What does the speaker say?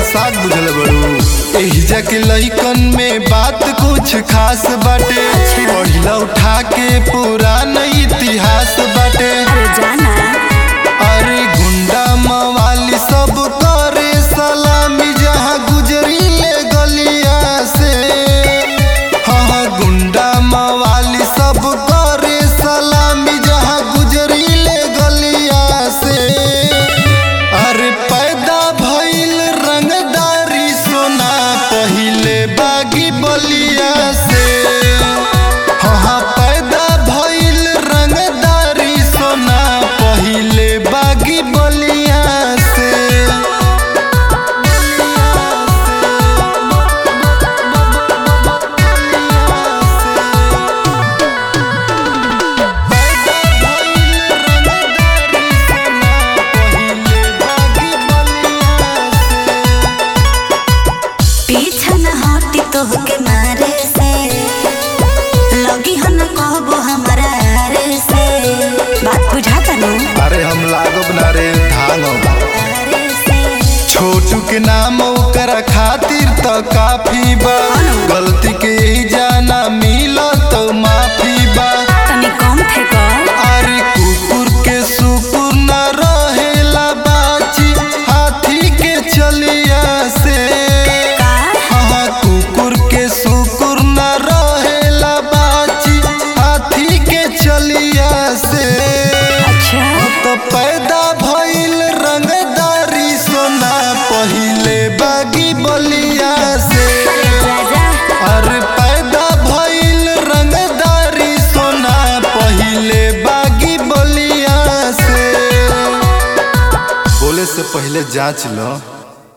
साग बुझल बड़ू। एहिजा के लइकन में बात कुछ खास बाटे, पढ़िला उठा के पुरान इतिहास बाटे। अरे गुंडा मवाली सब करे सलामी जहाँ गुजरी ले गलिया से। हाँ गुंडा मवाली सब करे सलामी जहाँ गुजरी ले गलिया से। अरे पैदा भइल रंगदारी सोना पहिले बागी बलिया से। हाँ पैदा भइल रंगदारी सोना पहिले बागी बलिया से। पीछा न हटी तोहके मारे से, लगी हो न कहबो हमारा रे से। बात बुझाता न? अरे हम लागब ना रे धांगब। छोटू के नाम ओकरा खातिर तो काफी बा, गलती के जाना मिलो तो माफी बा। तनी कम फेंको। अरे कुकुर के सुकुर न रहेला बाची हाथी के चलिया से। हाँ कुकुर के सुकुर न रहेला बाची हाथी के चलिया से। अच्छा तो पैदा भइल रंगदारी सोना पहिले बागी बलिया से। अरे पैदा भइल रंगदारी सोना पहिले बागी बलिया से। बोले से पहले जांच लो।